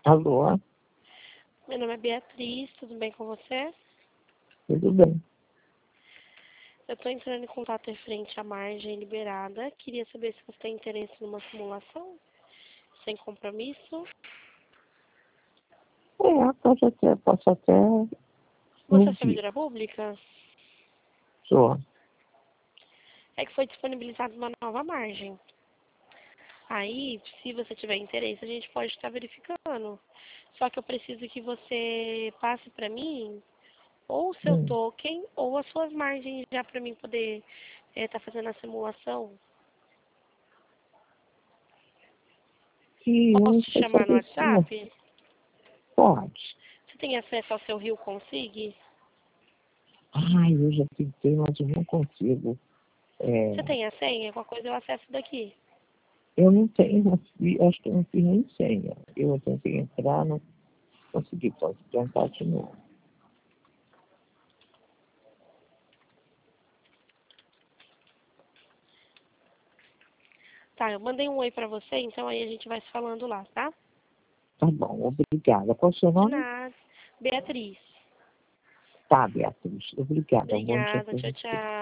Alô, Meu nome é Beatriz, tudo bem com você? tudo bem? Eu estou entrando em contato referente à margem liberada. Queria saber se você tem interesse numa simulação, sem compromisso. Posso até Você é medir. servidora pública? Sou. É que foi disponibilizada uma nova margem. Aí, se você tiver interesse, a gente pode estar verificando. Só que eu preciso que você passe para mim ou o seu Hum. token ou as suas margens já para mim poder estar fazendo a simulação. E eu Posso não te sei chamar no fazer isso. WhatsApp? Pode. Você tem acesso ao seu Rio Consig? Ai, eu já tentei, mas eu não consigo. Você tem a senha? Qualquer coisa eu acesso daqui. Eu não tenho, acho que eu não fiz nem senha. Eu tentei entrar, não consegui. Posso tentar de novo. Tá, eu mandei um oi pra você, então aí a gente vai se falando lá, tá? Tá bom, obrigada. Qual é o seu De nome? nada. Beatriz. Tá, Beatriz. Obrigada. Bom dia Obrigada. para Tchau, você. tchau.